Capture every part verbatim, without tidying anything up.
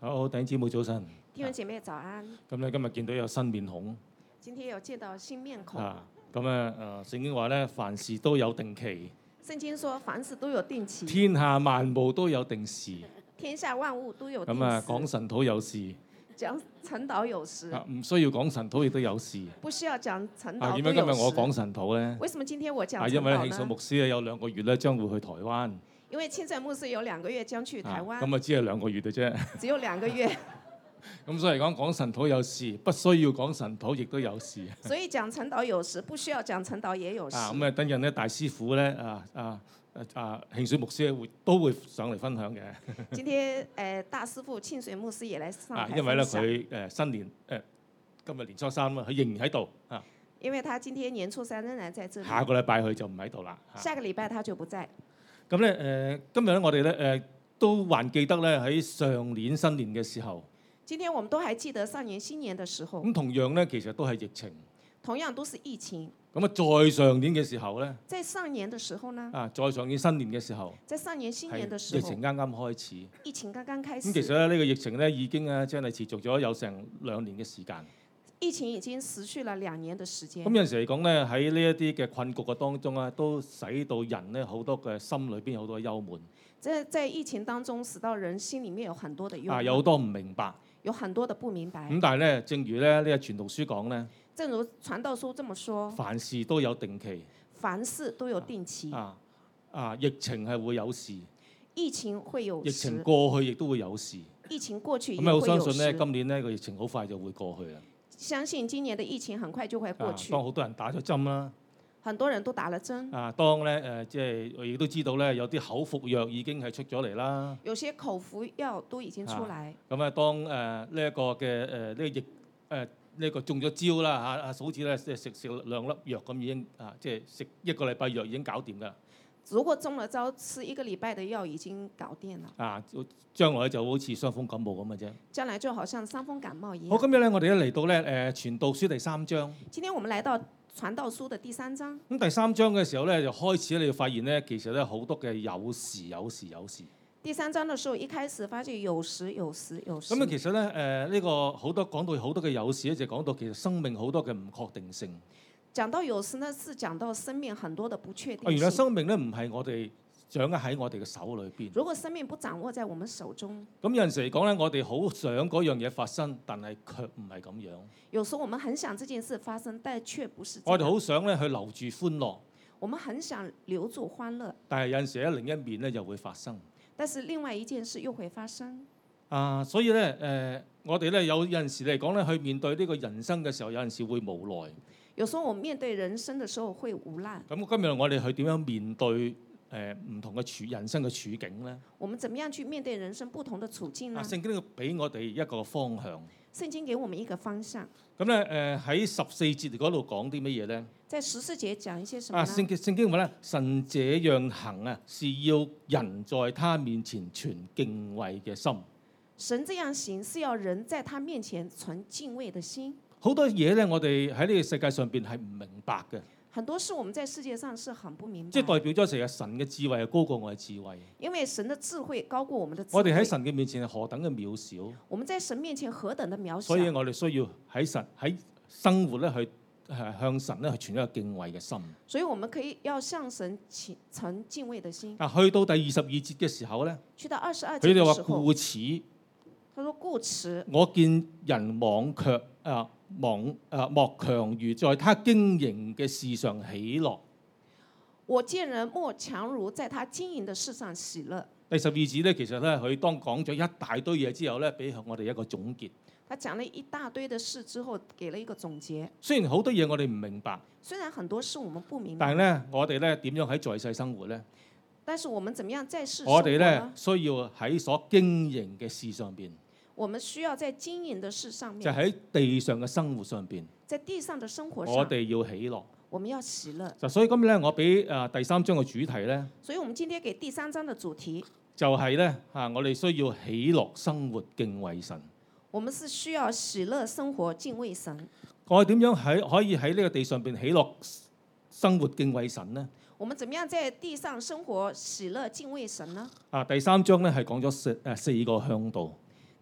好，弟兄姊妹早晨。 弟兄姐妹早安。 咁咧今日見到有新面孔今天有見到新面孔。 啊，咁咧誒聖經話咧，凡事都有定期， 聖經說凡事都有定期， 天下萬物都有定時。 天下萬物都有定時。 咁啊，講神土有時， 講陳導有時。 啊唔需要講神土亦都有時。 不需要講陳啊， 導點解今日我講神土咧？ 為什麼今天我講陳導啊， 呢？ 因為咧慶信牧師咧有兩個月咧將會去台灣。 因為慶信牧師有兩個月將去台灣。 咁啊，只係兩個月嘅啫。 只有兩個月。 咁所以講講神土有時，不需要講神土亦都有時。 所以講陳導有時，不需要講陳導也有時。 啊，咁啊，等陣咧大師傅咧啊啊啊慶水牧師會都會上嚟分享嘅。 今天誒、呃、大師傅慶水牧師也來上台分享。 啊，因為咧佢誒新年誒、呃、今日年初三啊，佢仍然喺度啊。 因為他今天年初三仍然在這裡。 下個禮拜佢就唔喺度啦。 下個禮拜他就不在。 咁咧誒，今日咧我哋咧誒都還記得咧喺上年新年嘅時候。 今天我們都還記得上年新年嘅時候。 咁同樣咧，其實都係疫情。 同樣都是疫情。 咁啊，再上年嘅時候咧。 在上年嘅時候呢？ 啊，再上年新年嘅時候。 在上年新年嘅時候。 疫情啱啱開始。 疫情剛剛開始。 咁其實咧，呢個疫情咧已經啊，真係持續咗有成兩年嘅時間。 疫情已經持續了兩年嘅時間。 咁有陣時嚟講咧，喺呢一啲嘅困局嘅當中啊，都使到人咧好多嘅心裏邊有好多嘅憂悶。 在在疫情當中，使到人心裡面有很多嘅憂悶。 啊，有好多唔明白。 有很多的不明白。 咁但係咧，正如咧呢個傳道書講咧， 正如傳道書這麼說， 凡事都有定期。 凡事都有定期。 啊啊！疫情係會有時。 疫情會有時。 疫情過去亦都會有時。 疫情過去亦咁會有時。 我相信咧，今年呢個疫情好快就會過去啦。 相信今年的疫情很快就會過去。 啊、當好多人打咗針啦。 很多人都打了針。 啊，當咧誒，即係我亦都知道咧，有啲口服藥已經係出咗嚟啦。 有些口服藥都已經出嚟。 咁啊，當誒呢一個嘅誒呢個疫誒呢個中咗招啦嚇，阿嫂子咧即係食食兩粒藥咁已經啊，即係食一個禮拜藥已經搞掂㗎。 如果中了招，吃一個禮拜的藥已經搞掂了。 啊，將來就好似傷風感冒咁嘅啫。 將來就好像傷風感冒一樣。 好，今日咧我哋咧嚟到咧誒傳道書第三章。 今天我們來到傳道書的第三章。 咁第三章嘅時候咧，就開始咧，你會發現咧，其實咧好多嘅有時有時有時。 第三章嘅時候，一開始發現有時有時有時。 咁啊，其實咧誒呢個好多講到好多嘅有時咧，就講到其實生命好多嘅唔確定性。 講到有時呢，是講到生命很多的不確定性。 啊，原來生命咧唔係我哋掌握喺我哋嘅手裏邊。 如果生命不掌握在我們手中， 咁有陣時嚟講咧，我哋好想嗰樣嘢發生，但係卻唔係咁樣。 有時候我們很想這件事發生，但卻不是。 我哋好想咧去留住歡樂。 我們很想留住歡樂。 但係有陣時咧，另一面咧又會發生。 但是另外一件事又會發生。 啊，所以咧誒、呃，我哋咧有有陣時嚟講咧，去面對呢個人生嘅時候，有陣時會無奈。 有時候我面對人生嘅時候會無奈。 咁今日我哋去點樣面對誒唔、呃、同嘅處人生嘅處境咧？ 我們怎麼樣去面對人生不同的處境呢？ 聖經要俾我哋一個方向。 聖經給我們一個方向。 咁咧誒喺十四節嗰度講啲乜嘢咧？ 在十四節講一些什麼呢？ 啊，聖經聖經話咧，神這樣行啊，是要人在他面前存敬畏嘅心。 神這樣行是要人在他面前存敬畏的心。 好多嘢咧，我哋喺呢個世界上邊係唔明白嘅。 很多事我們在世界上是很不明白。 即係代表咗成日神嘅智慧係高過我嘅智慧。 因為神嘅智慧高過我們的智慧。 我哋喺神嘅面前係何等嘅渺小。 我們在神面前何等的渺小。 所以我哋需要喺神喺生活咧去誒向神咧去存一個敬畏嘅心。 所以我們可以要向神存敬畏的心。 啊，去到第二十二節嘅時候咧， 去到二十二節佢哋話故此， 他說故此， 我見人妄強啊妄啊莫強如在他經營嘅事上喜樂。 我見人莫強如在他經營的事上喜樂。 第十二節咧，其實咧佢當講咗一大堆嘢之後咧，俾我哋一個總結。 他講了一大堆的事之後，給了一個總結。 雖然好多嘢我哋唔明白， 雖然很多事我們不明白， 但係咧我哋咧點樣喺在世生活咧？ 但是我們怎麼樣在世生活呢？ 我哋咧需要喺所經營嘅事上邊。 我們需要在經營的事上面， 就喺地上嘅生活上邊， 在地上的生活上， 我哋要喜樂。 我們要喜樂。 就所以今日咧，我俾誒第三章嘅主題咧， 所以我們今天給第三章的主題就係咧嚇，我哋需要喜樂生活敬畏神。 我們是需要喜樂生活敬畏神。 我哋點樣喺可以喺呢個地上邊喜樂生活敬畏神呢？ 我們怎麼樣在地上生活喜樂敬畏神呢？ 啊，第三章咧係講咗四誒四個向度。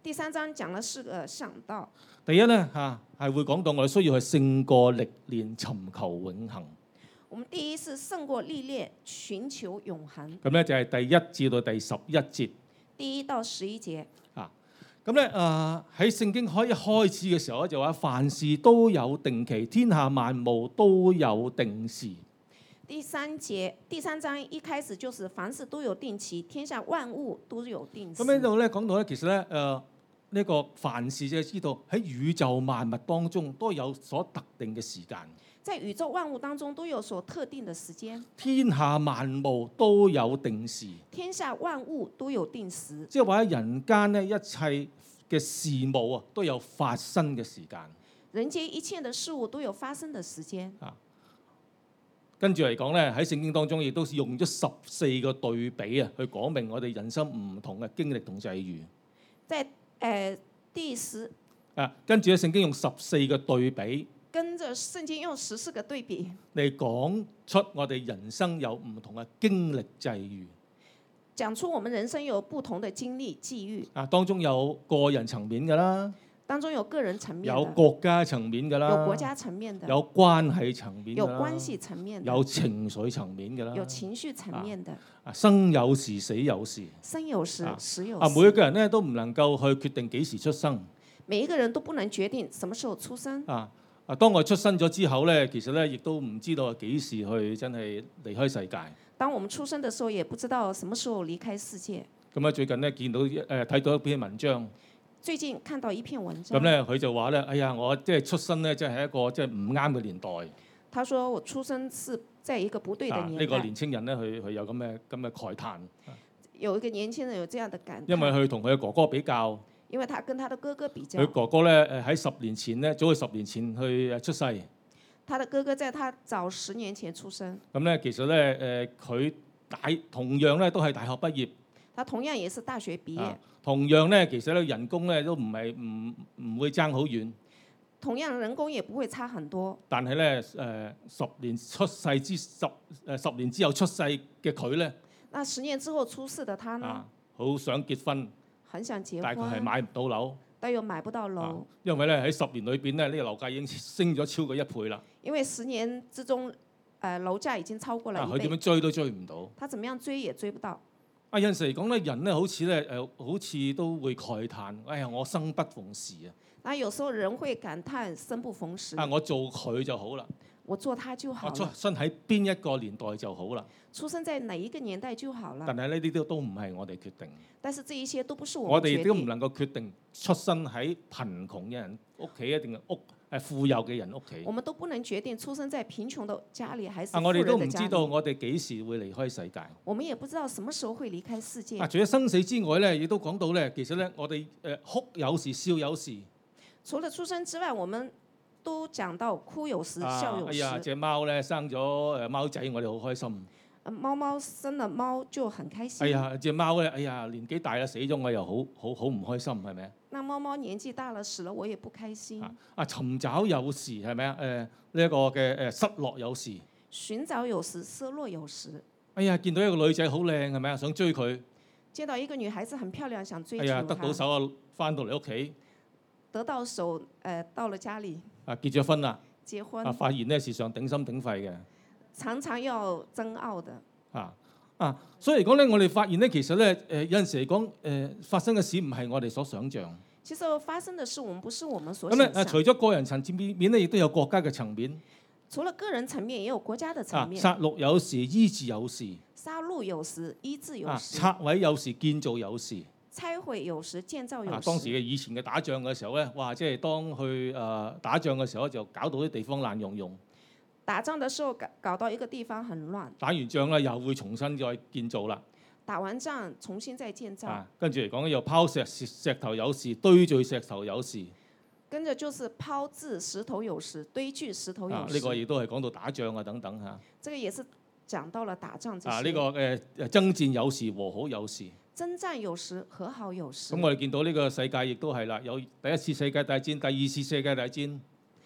第三章講了四個向道。 第一咧嚇係會講到我哋需要去勝過歷練，尋求永恆。 我們第一是勝過歷練，尋求永恆。 咁咧就係第一至到第十一節。 第一到十一節。 啊，咁咧誒喺聖經開一開始嘅時候咧就話凡事都有定期，天下萬物都有定時。 第三節第三章一開始就是凡事都有定期，天下萬物都有定時。 咁呢度咧講到咧，其實咧誒呢、呃、個凡事就係知道喺宇宙萬物當中都有所特定嘅時間。 在宇宙萬物當中都有所特定的時間。 天下萬物都有定時。 天下萬物都有定時。 即係話喺人間咧，一切嘅事務啊都有發生嘅時間。 人間一切嘅事物都有發生嘅時間。 啊，跟住嚟講咧，喺聖經當中亦都用咗十四個對比啊，去講明我哋人生唔同嘅經歷同際遇。 在誒、呃、第十啊，跟住咧聖經用十四個對比。 跟着聖經用十四個對比嚟講出我哋人生有唔同嘅經歷際遇， 講出我們人生有不同的經歷際遇。 啊，當中有個人層面㗎啦， 當中有個人層面， 有國家層面㗎啦， 有國家層面的， 有關係層面， 有關係層面， 有情緒層面㗎啦， 有情緒層面的。 啊，生有時，死有時， 生有時，死有時。 啊，每一個人咧都唔能夠去決定幾時出生， 每一個人都不能決定什麼時候出生。 啊。啊！當我出生咗之後咧，其實咧亦都唔知道幾時去真係離開世界。 當我們出生嘅時候，也不知道什麼時候離開世界。 咁啊，最近咧見到誒睇到一篇文章。 最近看到一篇文章。 咁咧佢就話咧：哎呀，我即係出生咧，即係一個即係唔啱嘅年代。 他說：我出生是在一個不對嘅年代。 呢、啊這個年青人咧，佢佢有咁嘅咁嘅慨嘆。 有一個年輕人有這樣的感嘆。 因為佢同佢嘅哥哥比較。 因為他跟他的哥哥比較， 佢哥哥咧誒喺十年前咧，早佢十年前去誒出世。 他的哥哥在他早十年前出生。 咁咧其實咧誒佢大同樣咧都係大學畢業。 他同樣也是大學畢業。 啊、同樣咧其實咧人工咧都唔係唔唔會爭好遠。 同樣人工也不會差很多。 但係咧誒十年出世之十誒十年之後出世嘅佢咧， 那十年之後出世的他呢？ 好、啊、想結婚。 很想結婚， 但係買唔到樓， 但又買不到樓，啊、 因為咧喺十年裏邊咧，呢、這個樓價已經升咗超過一倍啦。 因為十年之中，誒、呃、樓價已經超過了一倍。 佢點樣追都追唔到。 他怎麼樣追也追不到。 啊，有陣時嚟講咧，人咧好似咧誒，好似都會慨嘆，哎呀，我生不逢時啊！ 啊，有時候人會感嘆生不逢時。 啊，我做佢就好啦。 我做他就好了。 我出生喺邊一個年代就好啦。 出生在哪一個年代就好了。 但係呢啲都都唔係我哋決定。 但是這一些都不是我我哋哋都唔能夠決定出生喺貧窮嘅人屋企一定係屋誒富有嘅人屋企。 我們都不能決定出生在貧窮的家裡還是啊， 富人的家裡。 我哋都唔知道我哋幾時會離開世界。 我們也不知道什麼時候會離開世界。 啊，除咗生死之外咧，亦都講到咧，其實咧，我哋誒哭有時，笑有時。 除了出生之外，我們都講到哭有時， 啊、 笑有時。 哎呀，隻貓咧生咗誒貓仔，我哋好開心。 貓貓生了貓就很開心。 哎呀，隻貓咧，哎呀，年紀大啦，死咗我又好好好唔開心，係咪啊？ 那貓貓年紀大了死了，我也不開心。 啊，啊尋找有時係咪啊？誒呢一個嘅誒失落有時。 尋找有時，失落有時。 哎呀，見到一個女仔好靚係咪啊？想追佢。 見到一個女孩子很漂亮，想追求。 哎呀，得到手啊，翻到嚟屋企。 得到手，誒、呃，到了家裡。 啊，結咗婚啦。 結婚。 啊，發現咧時常頂心頂肺嘅。 常常要爭拗的。 啊啊，所以嚟講咧，我哋發現咧，其實咧，誒有陣時嚟講，誒發生嘅事唔係我哋所想像。 其實發生嘅事，我們不是我們所咁想咧，除咗個人層面咧，亦都有國家嘅層面。 除了個人層面，也有國家嘅層面。 殺戮有時，醫治有時。 殺戮有時，醫治有時。 拆毀有時，建造有時。 拆毀有時，建造有時。 啊，當時嘅以前嘅打仗嘅時候咧，哇！即係當去誒打仗嘅時候，就搞到啲地方爛溶溶。 打仗嘅時候搞搞到一個地方很亂。 打完仗咧，又會重新再建造啦。 打完仗重新再建造。 啊，跟住嚟講又拋石石石頭有時，堆聚石頭有時。 跟着就是拋掷石頭有時，堆聚石頭有時。 啊，呢個亦都係講到打仗啊等等嚇。 這個也是講到了打仗這些。 啊，呢個誒誒爭戰有時，和好有時。 爭戰有時，和好有時。 咁我哋見到呢個世界亦都係啦，有第一次世界大戰、第二次世界大戰。 誒、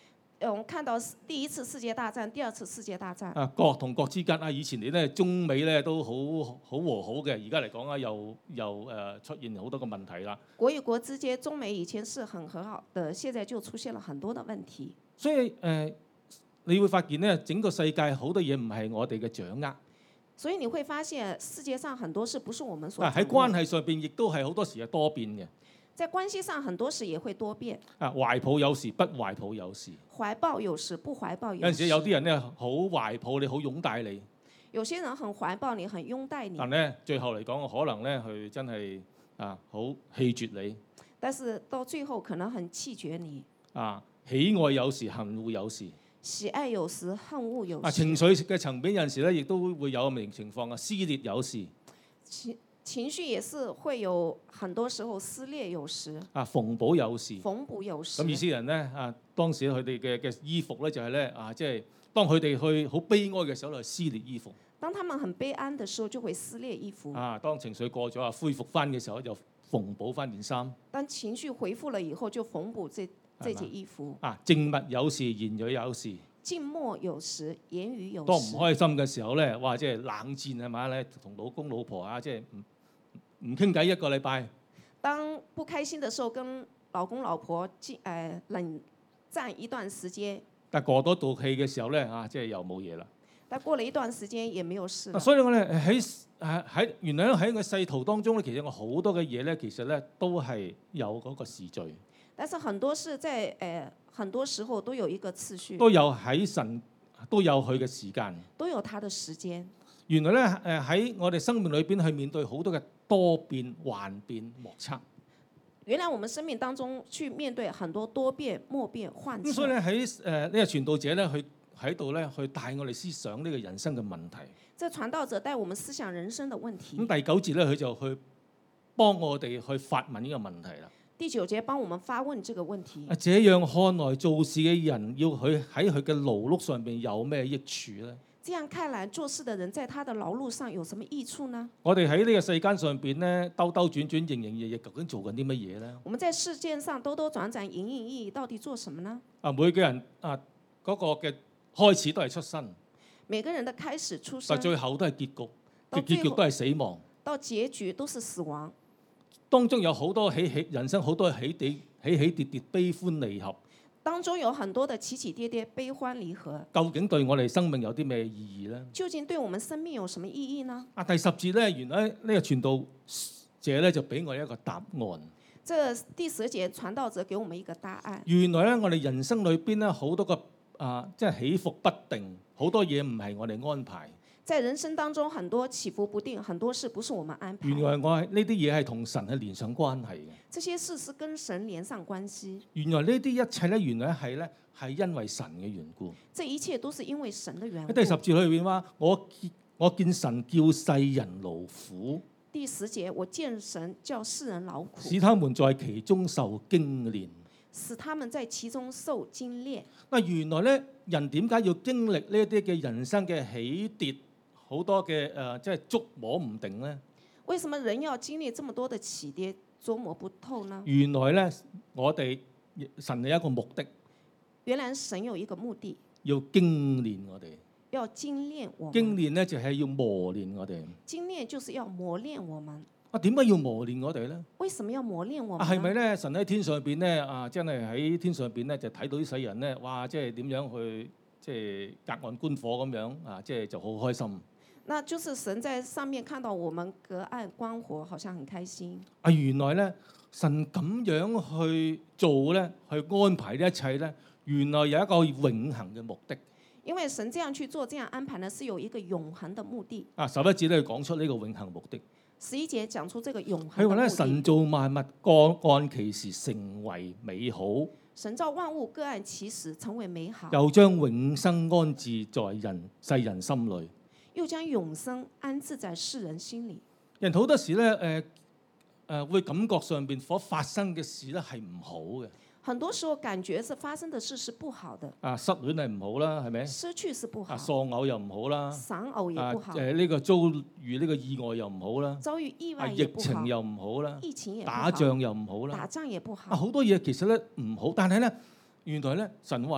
呃，我們看到第一次世界大戰、第二次世界大戰。 啊，國同國之間啊，以前你咧中美咧都好好和好嘅，而家嚟講啊，又又誒、呃、出現好多個問題啦。 國與國之間，中美以前是很和好的，現在就出現了很多的問題。 所以誒、呃，你會發現咧，整個世界好多嘢唔係我哋嘅掌握。 所以你會發現世界上很多事不是我們所啊，喺關係上邊亦都係好多時係多變嘅。 在關係上很多事也會多變。 啊，懷抱有時，不懷抱有時。 懷抱有時，不懷抱有時。 有陣時有啲人咧好懷抱你，好擁戴你。 有些人很懷抱你，很擁戴你。 但咧最後嚟講，可能咧佢真係啊好棄絕你。 但是到最後可能很棄絕你。 啊，喜愛有時，恨惡有時。 喜愛有時，恨惡有時。 啊，情緒嘅層面有陣時咧，亦都會有咁嘅情況啊，撕裂有時。 情情緒也是會有很多時候撕裂有時。 啊，縫補有時。 縫補有時。 咁以色列人咧啊，當時佢哋嘅嘅衣服咧就係咧啊，即係當佢哋去好悲哀嘅時候，就撕裂衣服。 當他們很悲哀嘅時候，就會撕裂衣服。 啊，當情緒過咗啊，恢復翻嘅時候，就縫補翻件衫。 當情緒恢復了以後，就縫補這這件衣服。 啊，靜默有時，言語有時。 靜默有時，言語有時。 當唔開心嘅時候咧，哇！即係冷戰係嘛咧，同老公老婆啊，即係唔唔傾偈一個禮拜。 當不開心嘅時候，跟老公老婆誒、呃、冷戰一段時間。 但過多道氣嘅時候咧，啊，即係又冇嘢啦。 但過了一段時間，也沒有事。 所以我咧喺誒喺原來喺個世途當中咧，其實我好多嘅嘢咧，其實咧都係有嗰個時序。 但是很多事在誒、呃、很多時候都有一個次序。 都有喺神都有佢嘅時間。 都有他的時間。 原來咧誒喺我哋生命裏邊去面對好多嘅多變幻變莫測。 原來我們生命當中去面對很多多變莫變幻測。 咁所以咧喺誒呢個傳道者咧，去喺度咧去帶我哋思想呢個人生嘅問題。 這傳道者帶我們思想人生嘅問題。 咁第九節咧，佢就去幫我哋去發問呢個問題啦。 第九節幫我們發問這個問題。 啊，這樣看來做事嘅人要佢喺佢嘅勞碌上邊有咩益處咧？ 這樣看來做事的人在他的勞碌上有什麼益處呢？ 我哋喺呢個世間上邊咧兜兜轉轉、營營役役，究竟做緊啲乜嘢咧？ 我們在世界上兜兜轉轉、營營役役，到底做什麼呢？ 啊，每個人啊嗰個嘅開始都係出生， 每個人的開始出生， 但最後都係結局，嘅結局都係死亡， 到結局都是死亡。 當中有好多起起人生好多起跌起起跌跌、悲歡離合。 當中有很多的起起跌跌、悲歡離合。 究竟對我哋生命有啲咩意義咧？ 究竟對我們生命有什麼意義呢？ 啊，第十節咧，原來呢個傳道者咧就俾我一個答案。 這第十節傳道者給我們一個答案。 原來咧，我哋人生裏邊咧好多個啊，即係起伏不定，好多嘢唔係我哋安排。 在人生當中，很多起伏不定，很多事不是我們安排。 原來我係呢啲嘢係同神係連上關係嘅。 這些事是跟神連上關係。 原來呢啲一切咧，原來係咧係因為神嘅緣故。 這一切都是因為神的緣故。 喺第十節裏邊話，我見我見神叫世人勞苦。 第十節，我見神叫世人勞苦， 使他們在其中受經練。 使他們在其中受經練。 嗱，原來咧人點解要經歷呢一啲嘅人生嘅起跌？好多嘅誒、呃，即係捉摸唔定咧。 為什麼人要經歷這麼多的起跌，捉摸不透呢？ 原來咧，我哋神有一個目的。 原來神有一個目的， 要經練我哋。 要精煉我們。 經練咧就係要磨練我哋。 精煉就是要磨練我們。 啊，點解要磨練我哋咧？ 為什麼要磨練我們？ 啊，係咪咧？神喺天上邊咧啊，真係喺天上邊咧就睇到啲世人咧，哇！即係點樣去即係隔岸觀火咁樣啊？即係就好開心。 那就是神在上面看到我們隔岸觀火，好像很開心。 啊，原來咧神咁樣去做咧，去安排呢一切咧，原來有一個永恆嘅目的。 因為神這樣去做，這樣安排呢，是有一個永恆的目的。 啊，十一節咧講出呢個永恆目的。 十一節講出這個永恆的目的。 佢話咧，神造萬物各按其時成為美好。 神造萬物各按其時成為美好。 又將永生安置在人世人心裏。 又將永生安置在世人心裏。 人好多時咧，誒、呃、誒、呃、會感覺上邊所發生嘅事咧係唔好嘅。 很多時候感覺是發生的事是不好的。 啊，失戀係唔好啦，係咪？ 失去是不好。 啊，喪偶又唔好啦。 喪偶也不好。 誒、啊、呢、呃這個遭遇呢個意外又唔好啦。 遭遇意外啊，疫情又唔好啦。 疫情也不好。 打仗又唔好啦。 打仗也不好。 啊，好多嘢其實咧唔好，但係咧原來咧神話咧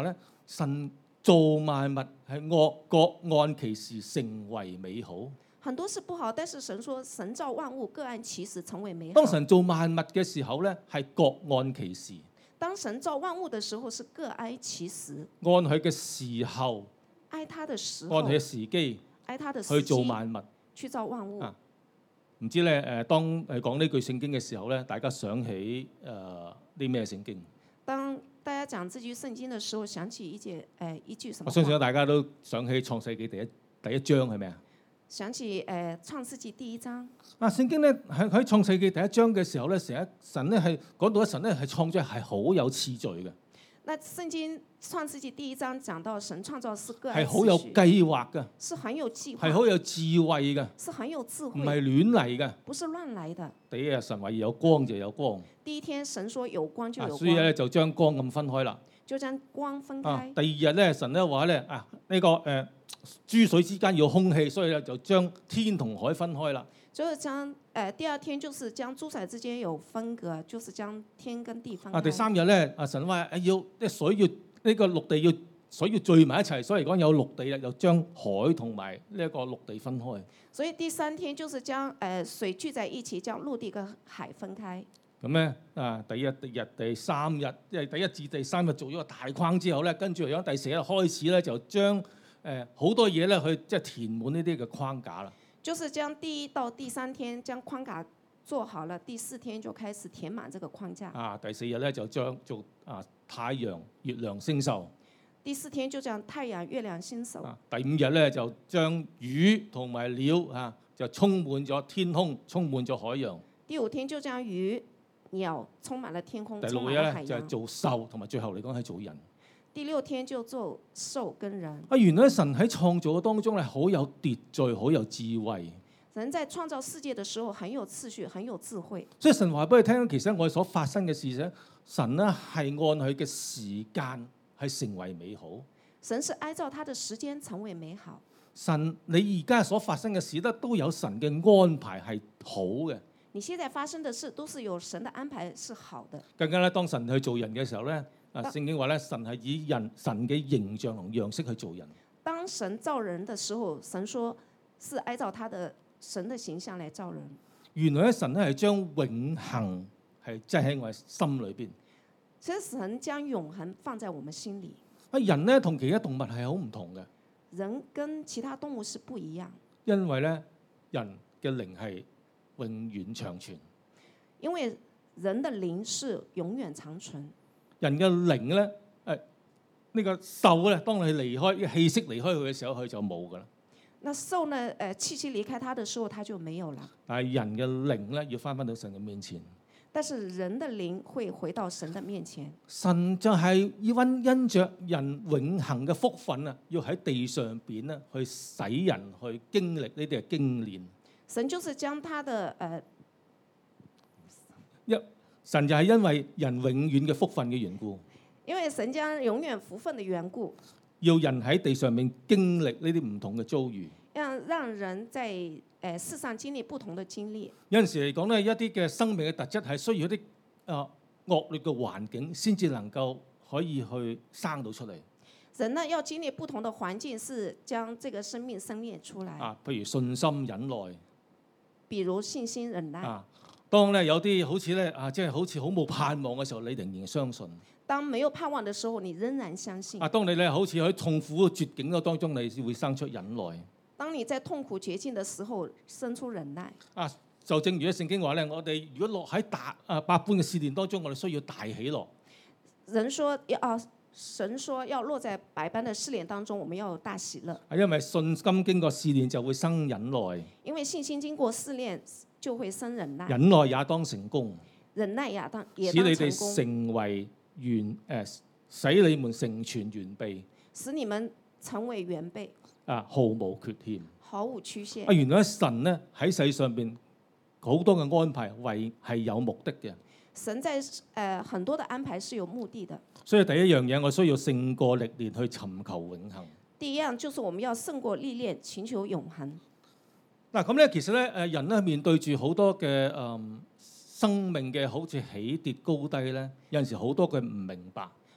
神造萬物係惡，各按其時成為美好。 很多是不好，但是神說神造萬物各按其時成為美好。 當神造萬物嘅時候咧，係各按其時。 當神造萬物的時候是各按其時， 按佢嘅時候， 按他的時候， 按佢嘅時機， 按他的時去造機萬物。 去造萬物。 啊唔知咧誒，當誒講呢句聖經嘅時候咧，大家想起誒啲咩聖經？ 當大家講這句聖經的時候，想起一節誒、呃、一句什麼話？ 我相信大家都想起創世記第一第一章係咪啊？ 想起誒、呃、創世記第一章。 啊，聖經咧喺喺創世記第一章嘅時候咧，成日神咧係講到一神咧係創造係好有次序嘅。 那聖經創世記第一章講到神創造是各按係好有計劃嘅， 是很有計劃， 係好有智慧嘅， 是很有智慧， 唔係亂嚟嘅。 不是亂來的。 第一日神話有光就有光， 第一天神說有光就有光， 啊、所以咧就將光咁分開啦。 就將光分開。 啊、第二日咧神咧話咧啊呢、這個誒、呃、諸水之間要空氣，所以咧就將天同海分開啦。 就是將誒、呃、第二天就是將諸水之間有分隔，就是將天跟地分開。 啊第三日咧啊神話誒要啲水要呢、這個陸地要水要聚埋一齊，所以嚟講有陸地啦，就將海同埋呢一個陸地分開。 所以第三天就是將誒、呃、水聚在一起，將陸地跟海分開。 咁咧啊，第一第日第三日，即係第一至第三日做咗個大框之後咧，跟住嚟講第四日開始咧，就將誒好多嘢咧去即係填滿呢啲嘅框架啦。 就是將第一到第三天將框架做好了，第四天就開始填滿這個框架。 啊，第四日咧就將做啊太陽、月亮、星宿。 第四天就將太陽、月亮、星宿。 啊，第五日咧就將魚同埋鳥啊就充滿咗天空，充滿咗海洋。 第五天就將魚、鳥充滿了天空， 第六日咧就係做獸，同埋最後嚟講係做人。 第六天就做獸跟人。 啊，原來神喺創造嘅當中咧，好有秩序，好有智慧。 人在創造世界嘅時候很有次序，很有智慧。 所以神話俾你聽，其實我哋所發生嘅事情，神咧係按佢嘅時間係成為美好。 神是按照他的時間成為美好。 神，你而家所發生嘅事咧，都有神嘅安排係好嘅。 你現在發生的事都是有神的安排，是好的。 更加咧，當神去做人嘅時候咧，啊，聖經話咧，神係以人神嘅形象同樣式去做人。 當神造人的時候，神說是按照他的神的形象來造人。 原來咧，神咧係將永恆係擠喺我哋心裏邊。 其實神將永恆放在我們心裡。 啊，人咧同其他動物係好唔同嘅。 人跟其他動物是不一樣。 因為咧，人嘅靈係永遠長存。 因為人的靈是永遠長存。 人嘅靈咧，誒、哎、呢、這個獸咧，當你離開氣息離開佢嘅時候，佢就冇噶啦。 那獸呢？誒氣息離開它的時候，它就沒有了。 但係人嘅靈咧，要翻返到神嘅面前。 但是人的靈會回到神的面前。 神就係要因因着人永恆嘅福分啊，要喺地上邊咧去使人去經歷呢啲嘅經驗。 神就是將他的誒一、呃、神就係因為人永遠嘅福分嘅緣故。 因為神將永遠福分的緣故， 要人喺地上面經歷呢啲唔同嘅遭遇。 讓讓人在誒世上經歷不同的經歷。 有陣時嚟講咧，一啲嘅生命嘅特質係需要一啲啊惡劣嘅環境，先至能夠可以去生到出嚟。 人呢要經歷不同的環境，是將這個生命生滅出來。 啊，譬如信心忍耐。 比如信心忍耐。 啊，當咧有啲好似咧啊，即係好似好冇盼望嘅時候，你仍然相信。 當沒有盼望嘅時候，你仍然相信。 啊，當你咧好似喺痛苦嘅絕境嘅當中，你會生出忍耐。 當你在痛苦絕境的時候，生出忍耐。 啊，就正如喺聖經話咧，我哋如果落喺大啊百般嘅試煉當中，我哋需要大喜樂。 人說要啊，神說要落在百般的試煉當中，我們要有大喜樂。 啊，因為信心經過試煉就會生忍耐。 因為信心經過試煉就會生忍耐。 忍耐也當成功。 忍耐也當也當成功。使你哋成為完誒、呃，使你們成全完備。 使你們成為完備。 啊，毫無缺陷， 毫無缺陷。 啊，原來神咧喺世上邊好多嘅安排，為係有目的嘅。 神在誒、呃、很多嘅安排是有目的的。 所以第一樣嘢，我需要勝過歷練去尋求永恆。 第一樣就是我們要勝過歷練，尋求永恆。 嗱咁咧，其實咧誒人咧面對住好多嘅誒、嗯、生命嘅好似起跌高低咧，有陣時好多嘅唔明白。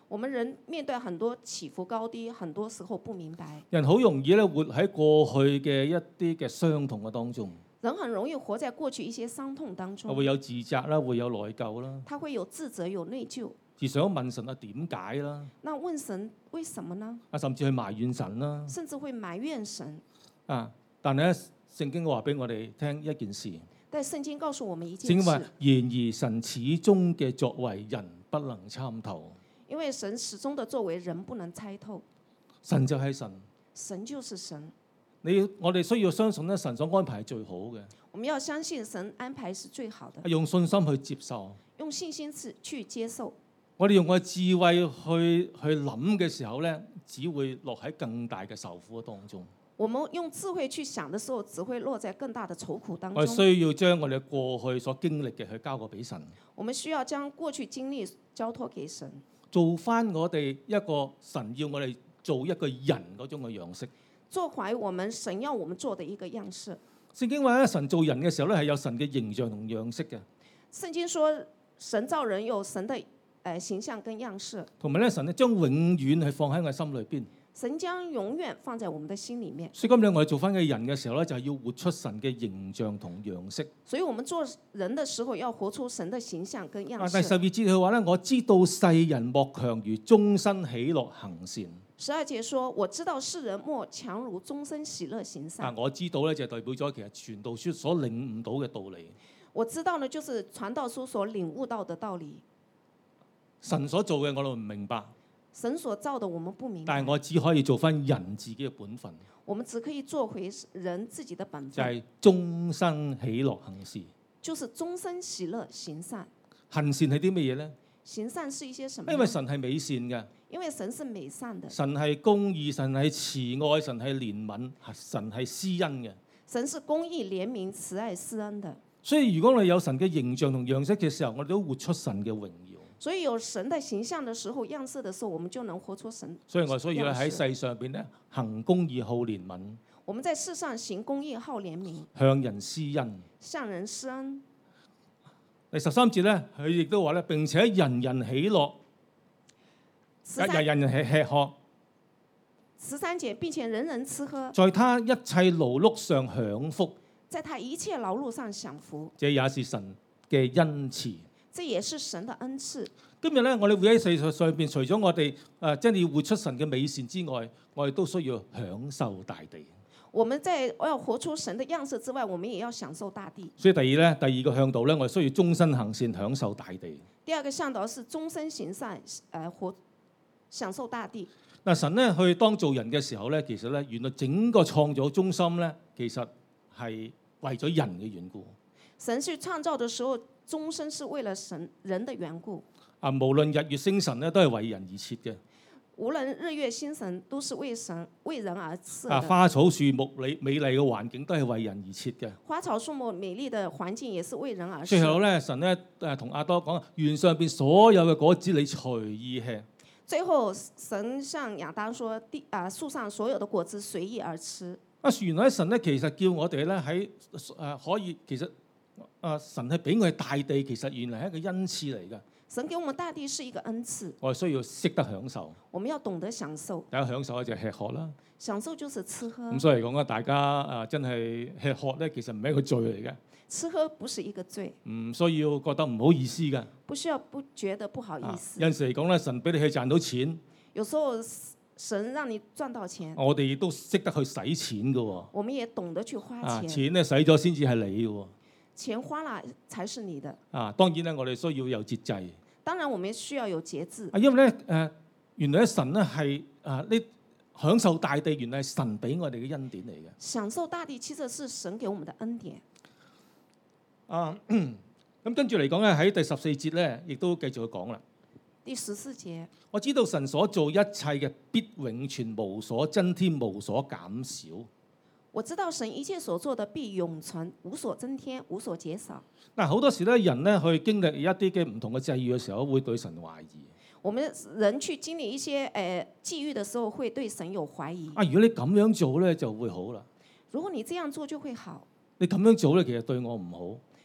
我們人面對很多起伏高低，很多時候不明白。 人好容易咧活喺過去嘅一啲嘅傷痛嘅當中， 人很容易活在過去一些傷痛當中， 會有自責啦，會有內疚啦， 他會有自責有內疚。 自想問神啊點解啦， 那問神為什麼呢？ 啊甚至去埋怨神啦， 甚至會埋怨神。 啊！但係咧聖經話俾我哋聽一件事， 但聖經告訴我們一聖經話件事， 然而神始終嘅作為人不能參透， 因為神始終的作為人不能猜透。 神就係神， 神就是神。 你我哋需要相信咧，神所安排係最好嘅， 我們要相信神安排是最好的， 用信心去接受。 用信心去去接受。 我哋用我嘅智慧去去諗嘅時候咧，只會落喺更大嘅受苦當中。 我們用智慧去想的時候，只會落在更大的愁苦當我哋中。 需要將我哋過去所經歷嘅去交過俾神， 我們需要將過去經歷交託給神， 做翻我哋一個神要我哋做一個人嗰種嘅樣式。 做回我們神要我們做的一個樣式。 聖經話咧，神做人嘅時候咧係有神嘅形象同樣式嘅， 聖經說神造人有神的誒形象跟樣式， 同埋咧神咧將永遠係放喺我心裏邊。 神將永遠放在我們的心裡面。 所以今日我哋做翻嘅人嘅時候咧，就係要活出神嘅形象同樣式。 所以我們做人的時候要活出神的形象跟樣式。 第十二節佢話咧，我知道世人莫強如終身喜樂行善。 十二節說，我知道世人莫強如終身喜樂行善。 啊，我知道咧就代表咗其實傳道書所領悟到嘅道理。 我知道呢，就是傳道書所領悟到的道理。 神所做嘅我都唔明白， 神所造的我們不明白， 但係我只可以做翻人自己嘅本分， 我們只可以做回人自己的本分， 就係終生喜樂行善。 就是終身喜樂行善。 行善係啲乜嘢咧？ 行善是一些什麼？ 因為神係美善嘅， 因為神是美善的， 神係公義，神係慈愛，神係憐憫，神係施恩嘅。 神是公義、憐憫、慈愛、施恩的。 所以如果我哋有神嘅形象同樣式嘅時候，我哋都活出神嘅榮耀。 所以有神的形象的時候、樣式的時候，我們就能活出神。 所以我需要咧喺世上邊咧行公義、好憐憫， 我們在世上行公義、好憐憫， 向人施恩。 向人施恩。 第十三節咧，佢亦都話咧，並且人人喜樂，人人人吃吃喝。 十三節，並且人人吃喝， 在他一切勞碌上享福， 在他一切勞碌上享福， 這也是神嘅恩賜。 這也是神的恩賜。 今日咧，我哋會喺世上上邊，除咗我哋誒，即係要活出神嘅美善之外，我哋都需要享受大地。 我們在要活出神的樣式之外，我們也要享受大地。 所以第二咧，第二個向導咧，我哋需要終身行善，享受大地。 第二個向導是終身行善，誒活享受大地。 嗱，神咧去當做人嘅時候咧，其實咧原來整個創造中心咧，其實係為咗人嘅緣故。 神去創造的時候，終身是為了神人的緣故。 啊，無論日月星辰咧，都係為人而設嘅。 無論日月星辰，都是為神為人而設的。 啊，花草樹木美美麗嘅環境都係為人而設嘅。 花草樹木美麗的環境也是為人而設。 最後咧，神咧誒同亞當講：園上邊所有嘅果子你隨意吃。 最後神向亞當說：地啊樹上所有的果子隨意而吃。 啊，原來神咧其實叫我哋咧喺誒可以其實啊神係俾我哋大地，其實原來係一個恩賜嚟㗎。 神給我們大地是一個恩賜， 我哋需要識得享受。 我們要懂得享受。 大家享受就係吃喝啦。 享受就是吃喝。 咁所以嚟講啊，大家啊真係吃喝咧，其實唔係一個罪嚟嘅。 吃喝不是一個罪。 唔需要覺得唔好意思㗎。 不需要不覺得不好意思。 啊、有陣時嚟講咧，神俾你去賺到錢。 有時候神讓你賺到錢。 我哋亦都識得去使錢㗎喎。 我們也懂得去花錢。 啊，錢咧使咗先至係你㗎喎。 錢花了才是你的。 啊，當然咧，我哋需要有節制。 當然，我們需要有節制。 啊，因為咧，誒、呃，原來神咧係啊，呢享受大地，原來係神俾我哋嘅恩典嚟嘅。 享受大地其實是神給我們的恩典。 啊，咁跟住嚟講咧，喺第十四節咧，亦都繼續去講啦。 第十四節， 我知道神所做一切嘅必永存，無所增添，無所減少。 我知道神一切所做的必永存，無所增添，無所減少。 嗱，好多時咧，人咧去經歷一啲嘅唔同嘅際遇嘅時候，會對神懷疑。 我們人去經歷一些誒際遇嘅時候，會對神有懷疑。 啊，如果你咁樣做咧，就會好啦。 如果你這樣做就會好。 你咁樣做咧，其實對我唔好。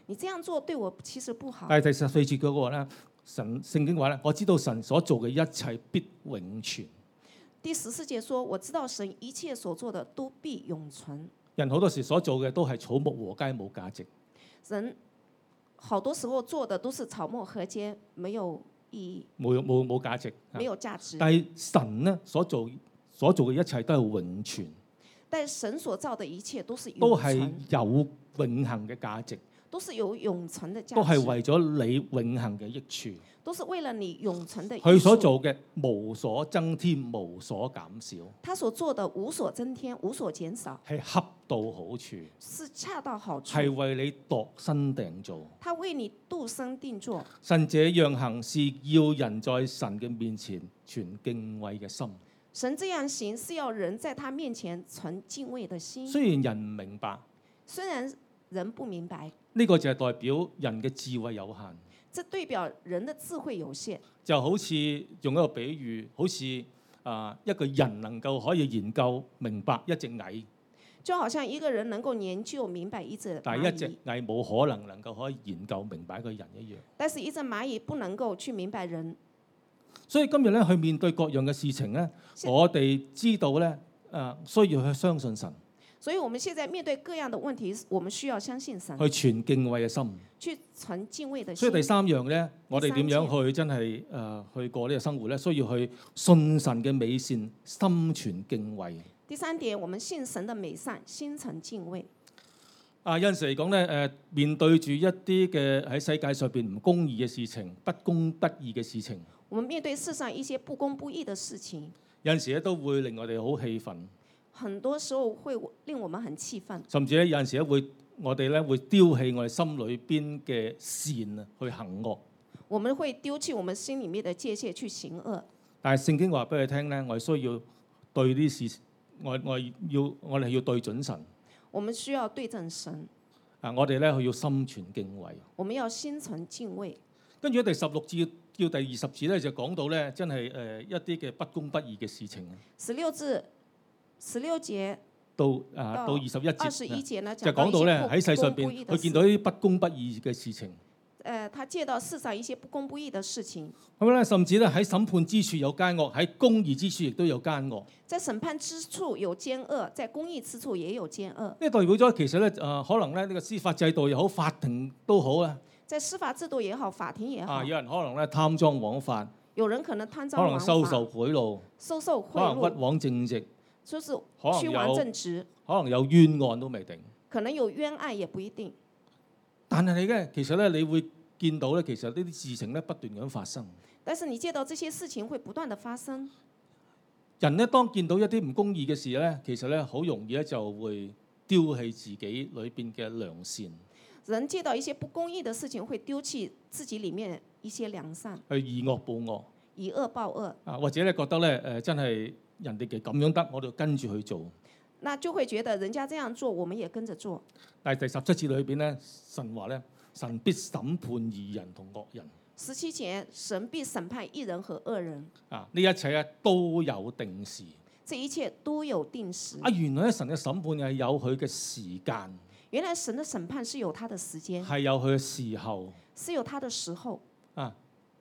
你這樣做對我其實不好。 但係第十四節嗰個咧，神聖經話咧，我知道神所做嘅一切必永存。 第十四節說，我知道神一切所做的都必永存。 人好多時所做嘅都係草木禾秸，冇價值。 人好多時候做的都是草木禾秸，沒有意義， 冇冇冇價值。 沒有價值。 但係神咧所做所做嘅一切都係永存， 但神所造的一切都是永都係存， 有永恆嘅價值， 都是有永存的價值， 都係為咗你永恆嘅益處。 都是為了你永存的益處。 佢所做嘅無所增添，無所減少， 他所做的無所增添，無所減少， 係恰到好處， 是恰到好處， 係為你度身訂造。 他為你度身定做。 神這樣行是要人在神嘅面前存敬畏嘅心。 神這樣行是要人在他面前存敬畏的心。 雖然人唔明白， 雖然人不明白， 呢個就係代表人嘅智慧有限。 這代表人的智慧有限。 就好似用一個比喻，好似啊一個人能夠可以研究明白一隻蟻， 就好像一個人能夠研究明白一隻但係一隻螞蟻， 蟻冇可能能夠可以研究明白一個人一樣。 但是一隻螞蟻不能夠去明白人。 所以今日咧去面對各樣嘅事情咧，我哋知道咧誒需要去相信神， 所以我們現在面對各樣的問題，我們需要相信神， 去存敬畏嘅心。 去存敬畏的心。 所以第三樣咧，我哋點樣去真係誒、呃、去過呢個生活咧？需要去信神嘅美善，心存敬畏。 第三點，我們信神的美善，心存敬畏。 啊，有陣時嚟講咧，誒面對住一啲嘅喺世界上邊唔公義嘅事情、不公不義嘅事情， 我們面對世上一些不公不義的事情， 有陣時咧都會令我哋好氣憤， 很多時候會令我們很氣憤， 甚至咧有陣時咧會我哋咧會丟棄我哋心裏邊嘅善啊，去行惡。 我們會丟棄我們心裡面的界限去行惡。 但係聖經話俾佢聽咧，我哋需要對呢啲事，我我要我哋係要對準神。 我們需要對正神。 啊，我哋咧佢要心存敬畏。 我們要心存敬畏。 跟住喺第十六節叫第二十節咧，就講到咧真係誒一啲嘅不公不義嘅事情。 十六至十六節到啊到二十一節， 二十一節呢就講到咧喺世上邊，佢見到啲不公不義嘅事情。 誒、呃，他借到世上一些不公不義的事情。 咁咧，甚至咧喺審判之處有奸惡，喺公義之處亦都有奸惡。 在審判之處有奸惡，在公義之處也有奸惡。 呢代表咗其實咧誒、呃，可能咧呢個司法制度又好，法庭都好啊。 在司法制度也好，法庭也好。 啊，有人可能咧貪贓枉法。 有人可能貪贓可枉法。 能收受賄賂。 收受賄賂。 可能屈枉正直。 就是虛妄正直。 可能有冤案都未定。 可能有冤案也不一定。 但係你咧，其實咧，你會見到咧，其實呢啲事情咧不斷咁發生。 但是你見到這些事情會不斷的發生。 人咧當見到一啲唔公義嘅事咧，其實咧好容易咧就會丟棄自己裏邊嘅良善。 人見到一些不公義的事情，會丟棄自己裡面一些良善。 去以惡報惡。 以惡報惡。 啊，或者咧覺得咧誒真係人哋嘅咁樣得，我哋跟住去做。 那就會覺得人家這樣做，我們也跟着做。 但係第十七節裏邊咧，神話咧，神必審判義人同惡人。 十七節，神必審判義人和惡人。 啊，呢一切咧都有定時。 這一切都有定時。 啊，原來咧神嘅審判係有佢嘅時間。 原來神嘅審判是有他的時間。 係有佢嘅時候。 是有他的時候。 啊，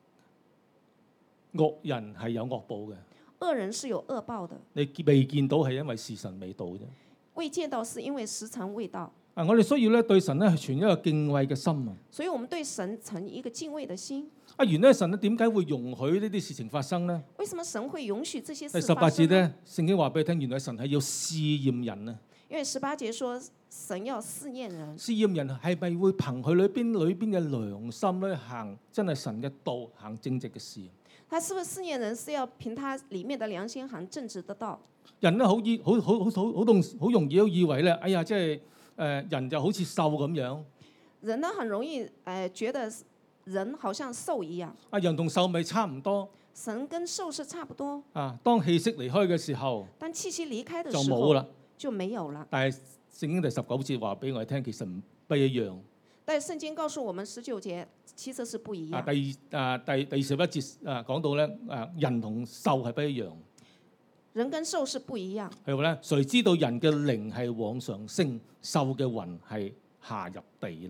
惡人係有惡報嘅。 惡人是有惡報的。 你未見到係因為時辰未到啫。 未見到是因為時辰未到。 啊，我哋需要咧對神咧係存一個敬畏嘅心啊。 所以我們對神存一個敬畏的心。 啊，原來神咧點解會容許呢啲事情發生呢？ 為什麼神會容許這些事發生？ 第十八節咧，聖經話俾你聽，原來神係要試驗人啊。 因為十八節說神要試驗人。 試驗人係咪會憑佢裏邊裏邊嘅良心咧行真係神嘅道，行正直嘅事？ 他是不是試驗人是要憑他裡面的良心行正直的道？ 人咧好易好好好好好動好容易都以為咧，哎呀，即係誒人就好似獸咁樣。 人呢很容易誒、呃、覺得人好像獸一樣。 啊，人同獸咪差唔多。 神跟獸是差不多。 啊，當氣息離開嘅時候， 當氣息離開的時候就冇啦， 就沒有了。 但係聖經第十九節話俾我哋聽，其實唔不一樣。 但係聖經告訴我們十九節其實是不一樣。 啊，第啊第第十一節啊講到咧，啊人同獸係不一樣。 人跟獸是不一樣。 係話咧，誰知道人嘅靈係往上升，獸嘅魂係下入地咧？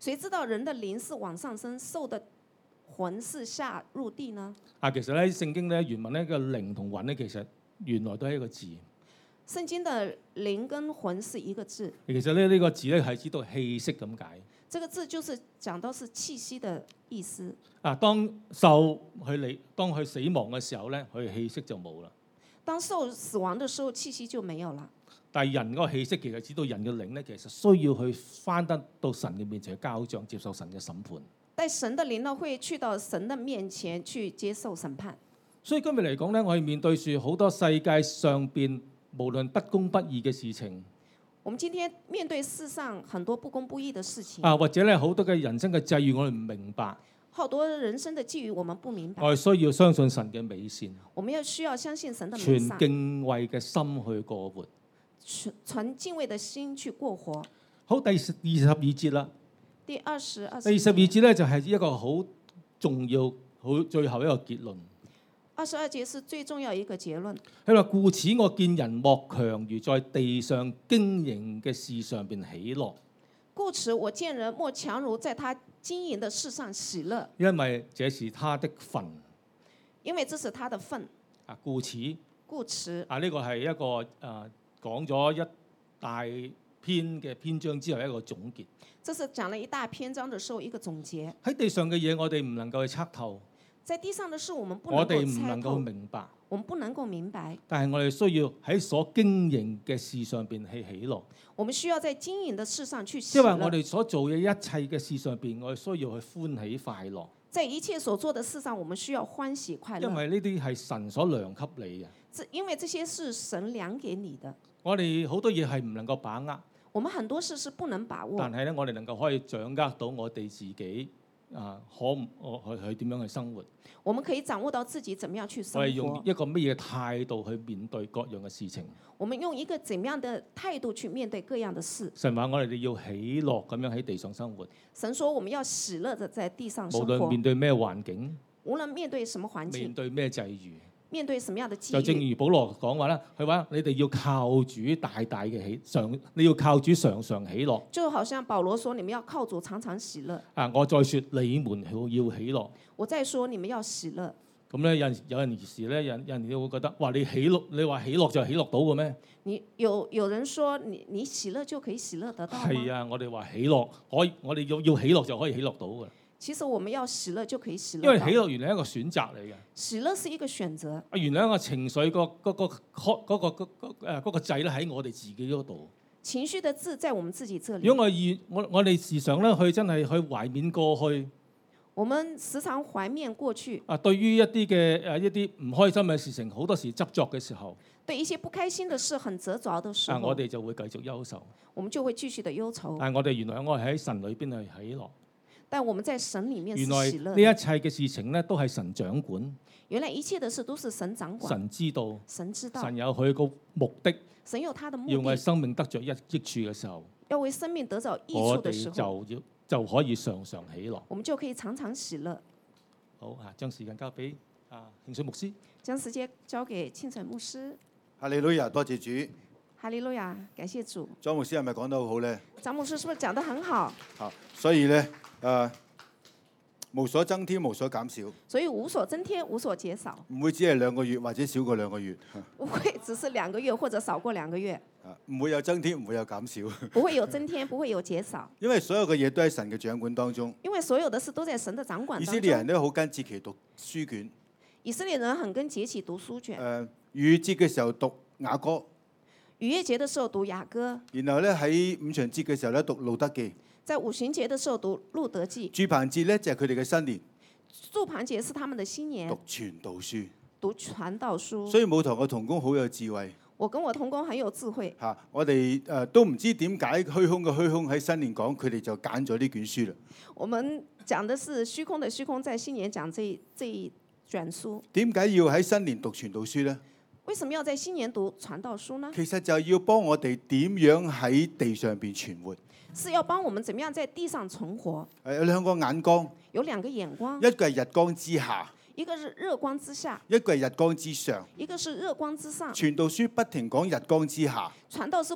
誰知道人的靈是往上升，獸的魂是下入地呢？ 啊，其實咧聖經咧原文咧個靈同魂咧，其實原來都係一個字。 聖經的靈跟魂是一個字。 其實咧呢個字咧係指到氣息咁解。 這個字就是講到是氣息的意思。 啊，當獸佢嚟，當佢死亡嘅時候咧，佢氣息就冇啦。 當獸死亡的時候，氣息就沒有了。 但係人嗰個氣息其實指到人嘅靈咧，其實需要去翻得到神嘅面前去交賬，接受神嘅審判。 但神的靈呢，會去到神的面前去接受審判。 所以今日嚟講咧，我哋面對住好多世界上邊無論不公不義嘅事情。 我們今天面對世上很多不公不義的事情。 啊，或者咧好多嘅人生嘅際遇，我哋唔明白。 好多人生的際遇，我們不明白。 我哋需要相信神嘅美善。 我們要需要相信神的美全善。 敬畏嘅心去過活。 存敬畏的心去過活。 好，第二十二節啦。 第二十二。 第二十二節咧就係一個好重要、好最後一個結論。 二十二節是最重要一個結論。 佢話：故此我見人莫強如在地上經營嘅事上邊喜樂。 故此我見人莫強如在他經營的事上喜樂。 因為這是他的份。 因為這是他的份。 啊，故此。 故此。 啊，呢個係一個誒。呃講咗一大篇嘅篇章之後一個總結。 這是講了一大篇章的時候一個總結。 喺地上嘅嘢，我哋唔能夠去測透。 在地上的事，我們不能夠我哋唔猜透。 能夠明白。 我們不能夠明白。 但係我哋需要喺所經營嘅事上邊去喜樂。 我們需要在經營的事上去喜樂。 即係話我哋所做嘅一切嘅事上邊，我哋需要去歡喜快樂。 在一切所做的事上，我們需要歡喜快樂。 因為呢啲係神所量給你嘅。 因為這些是神量給你的。 我哋好多嘢係唔能夠把握。 我們很多事是不能把握。 但係咧，我哋能夠可以掌握到我哋自己啊，可唔我去去點樣去生活？ 我們可以掌握到自己怎麼樣去生活。 我哋用一個乜嘢態度去面對各樣嘅事情？ 我們用一個怎麼樣的態度去面對各樣的事？ 神話我哋要喜樂咁樣喺地上生活。 神說我們要喜樂地在地上生活。 無論面對咩環境， 無論面對什麼環境， 面對咩際遇。 面對什麼樣的際遇？ 就正如保羅講話啦，佢話你哋要靠主大大嘅喜常，你要靠主常常喜樂。 就好像保羅說，你們要靠主常常喜樂。 啊，我再說你們要喜樂。 我再說你們要喜樂。 咁咧有有陣時咧，有有人都會覺得，哇！你喜樂，你話喜樂就喜樂到嘅咩？ 你有有人說你你喜樂就可以喜樂得到嗎？ 係啊，我哋話喜樂可以，我哋要要喜樂就可以喜樂到嘅。 其實我們要喜樂就可以喜樂。 因為喜樂原來係一個選擇嚟嘅。 喜樂是一個選擇。啊， 原來一個情緒個嗰個嗰嗰個嗰誒嗰個掣咧喺我哋自己嗰度。 情緒的字在我們自己這裡。 如果我願我我哋時常咧去真係去懷緬過去。 我們時常懷緬過去。 啊，對於一啲嘅誒一啲唔開心嘅事情，好多時執着嘅時候。 對一些不開心的事很執着的時候。 啊，我哋就會繼續憂愁。 我們就會繼續的憂愁。 但係我哋原來我係喺神裏邊去喜樂。 但我們在神裡面是喜樂。 原來呢一切嘅事情咧，都係神掌管。 原來一切的事都是神掌管。 神知道。 神知道。 神有佢個目的。 神有他的目的。 要為生命得着一益處嘅時候。 要為生命得着益處的時候。 我哋就要就可以常常喜樂。 我們就可以常常喜樂。 好啊，將時間交俾啊慶水牧師。 將時間交給慶水牧師。 哈利路亞，多謝主。 哈利路亞，感謝主。 張牧師係咪講得好好咧？ 張牧師是不是講得很好？ 好，所以咧，誒、呃，無所增添，無所減少。 所以無所增添，無所減少。 唔會只係兩個月，或者少過兩個月。 不會只是兩個月，或者少過兩個月。 啊，唔會有增添，唔會有減少。 不會有增添，不會有減少。 因為所有嘅嘢都喺神嘅掌管當中。 因為所有的事都在神的掌管當中。 以色列人都好跟節期讀書卷。 以色列人很跟節期讀書卷。 誒，逾越節嘅時候讀雅歌。 逾越節嘅時候讀雅歌。 然後咧喺五旬節嘅時候咧讀路德記。 在五旬節嘅時候讀路德記。 住棚節咧就係佢哋嘅新年。 住棚節是他們的新年。 讀傳道書。 讀傳道書。 所以舞堂嘅同工好有智慧。 我跟我同工很有智慧。 嚇！我哋誒都唔知點解虛空嘅虛空喺新年講，佢哋就揀咗呢卷書啦。 我們講的是虛空的虛空，在新年講這這一卷書。 點解要喺新年讀傳道書呢？ 為什麼要在新年讀傳道書呢？ 其實就要幫我哋點樣喺地上邊存活。 是要幫我們怎麼樣在地上存活？ 誒有兩個眼光。 有兩個眼光。 一個係日光之下。 一個是日光之下， 一個係日光之上。 一個是日光之上。 傳道書不停講日光之下。 傳道書不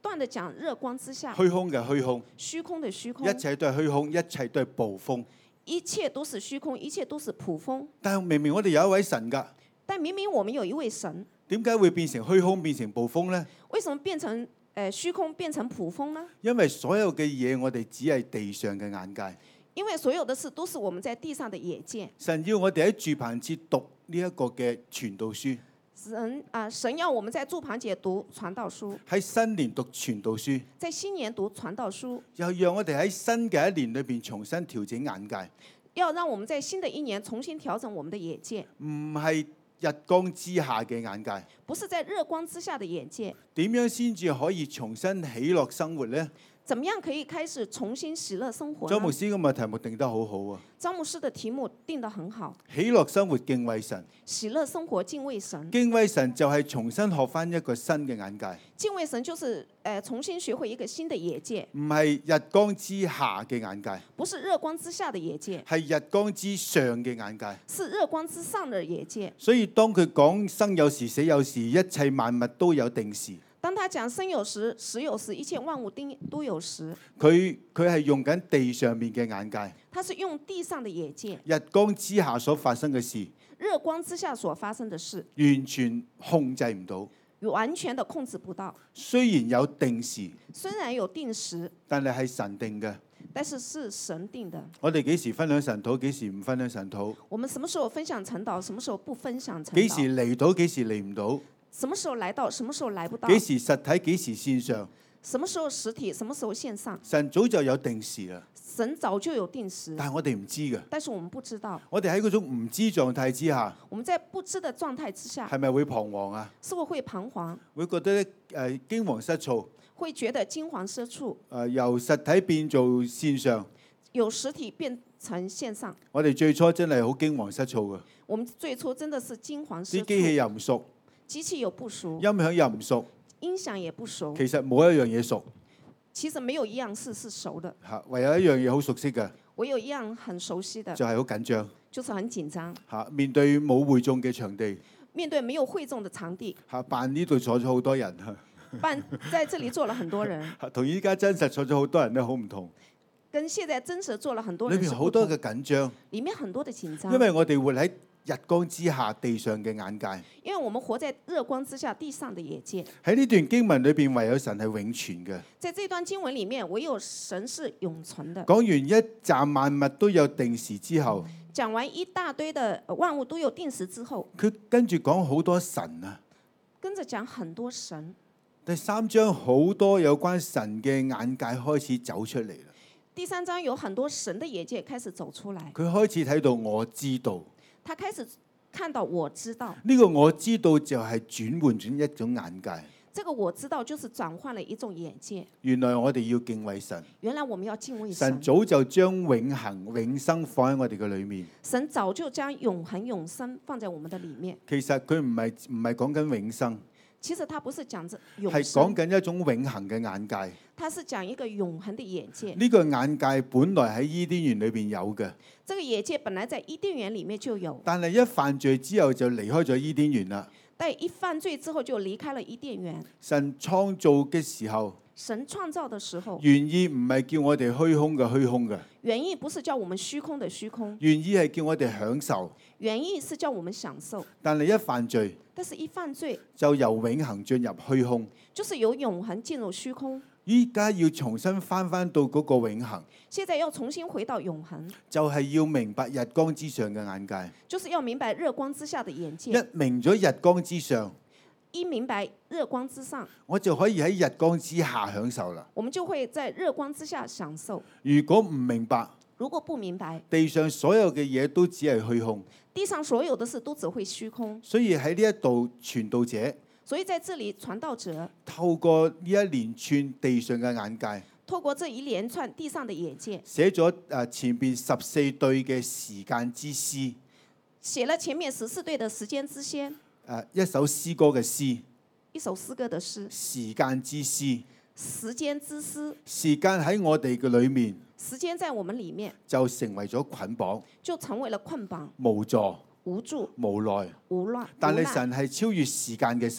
斷地講日光之下， 虛空嘅虛空， 虛空的虛空， 一切都係虛空，一切都係暴風。 一切都是虛空，一切都是捕風。 但係明明我哋有一位神㗎， 但明明我們有一位神， 點解會變成虛空變成暴風呢？ 為什麼變成誒、呃、虛空變成捕風呢？ 因為所有嘅嘢我哋只係地上嘅眼界。 因為所有的事都是我們在地上的眼界。 神要我哋喺住棚節讀呢一個嘅傳道書。 神啊、呃，神要我們在住棚節讀傳道書， 喺新年讀傳道書， 在新年讀傳道書， 又讓我哋喺新嘅一年裏邊重新調整眼界。 要讓我們在新的一年重新調整我們的眼界， 唔係日光之下嘅眼界。 不是在日光之下的眼界。 點樣先至可以重新喜樂生活呢？ 怎麼樣可以開始重新喜樂生活呢？ 張牧師今日題目定得好好啊！ 張牧師的題目定得很好， 喜樂生活敬畏神。 喜樂生活敬畏神。 敬畏神就係重新學翻一個新嘅眼界。 敬畏神就是誒、呃、重新學會一個新的眼界， 唔係日光之下嘅眼界， 不是日光之下的眼界， 係日光之上嘅眼界。 是日光之上的眼界。 所以當佢講生有時死有時，一切萬物都有定時。 當他講生有時死有時，一切萬物定都有時。 佢佢係用緊地上面嘅眼界， 他是用地上的眼界， 日光之下所發生嘅事， 日光之下所發生的事， 完全控制唔到， 完全的控制不到。 雖然有定時， 雖然有定時， 但係係神定嘅。 但是是神定的。 我哋幾時分享神土，幾時唔分享神土？ 我們什麼時候分享晨禱，什麼時候不分享晨禱？ 幾時嚟到，幾時嚟唔到？ 什麼時候來到，什麼時候來不到？ 幾時實體，幾時線上？ 什麼時候實體，什麼時候線上？ 神早就有定時啦， 神早就有定時， 但係我哋唔知嘅。 但是我們不知道。 我哋喺嗰種唔知狀態之下， 我們在不知的狀態之下， 係咪會彷徨啊？ 是否會彷徨？ 會覺得誒、呃、驚惶失措？ 會覺得驚惶失措？ 誒、呃、由實體變做線上， 由實體變成線上。 我哋最初真係好驚惶失措嘅。 我們最初真的是驚惶失措。 啲機器又唔熟， 機器又不熟， 音響又唔熟， 音響也不熟。 其實冇一樣嘢熟。 其實沒有一樣事是熟的。 嚇，唯有一樣嘢好熟悉嘅， 唯有一樣很熟悉的， 就係好緊張。 就是很緊張。 嚇，面對冇會眾嘅場地， 面對沒有會眾的場地， 嚇，辦呢度坐咗好多人， 辦在這裡坐了很多人， 同依家真實坐咗好多人咧好唔同。 跟現在真實坐了很多裏人是不同， 邊好多嘅緊張， 裡面很多的緊張。 因為我哋活喺日光之下地上嘅眼界。 因為我們活在日光之下地上的眼界。 喺呢段經文裏邊，唯有神係永存嘅。 在這段經文裡面，唯有神是永存的。 講完一紮萬物都有定時之後， 講完一大堆的萬物都有定時之後， 佢跟住講好多神啊。 跟着講很多神。 第三章好多有關神嘅眼界開始走出嚟啦。 第三章有很多神的眼界開始走出來。 佢開始睇到我知道， 他開始看到我知道。 呢個我知道就係轉換轉一種眼界。 這個我知道就是轉換了一種眼界。 原來我哋要敬畏神。 原來我們要敬畏神。 神早就將永恆永生放喺我哋嘅裏面。 神早就將永恆永生放在我們的裡面。 其實佢唔係唔係講緊永生。 其實他不是講着永係生， 講緊一種永恆嘅眼界。 他是講一個永恆的眼界。 呢個眼界本來喺伊甸園裏邊有嘅， 這個眼界本來在伊甸園裡面就有， 但係一犯罪之後就離開咗伊甸園啦。 但一犯罪之後就離開了伊甸園。 神創造嘅時候， 神創造的時候， 原意唔係叫我哋虛空嘅虛空嘅， 原意不是叫我們虛空的虛空， 原意係叫我哋享受。 原意是叫我們享受。 但係一犯罪， 但是一犯罪就由永恆進入虛空。 就是由永恆進入虛空。 依家要重新翻翻到嗰個永恆， 現在要重新回到永恆， 就係要明白日光之上嘅眼界。 就是要明白日光之下的眼界。 一明咗日光之上， 一明白日光之上， 我就可以喺日光之下享受啦。 我們就會在日光之下享受。 如果唔明白， 如果不明白， 地上所有嘅嘢都只係虛空， 地上所有的事都只會虛空。 所以喺呢一度傳道者， 所以在這裡傳道者透過呢一連串地上嘅眼界， 透過這一連串地上的眼界， 寫咗誒前邊十四對嘅時間之詩， 寫了前面十四對的時間之先， 誒一首詩歌嘅詩， 一首詩歌的詩， 時間之詩， 時間之詩， 時間喺我哋嘅裏面， 時間在我們裡面就成為咗捆綁， 就成為了捆綁、 無助、 無助、 無奈。 無亂。 但係無奈神係超越時間嘅神，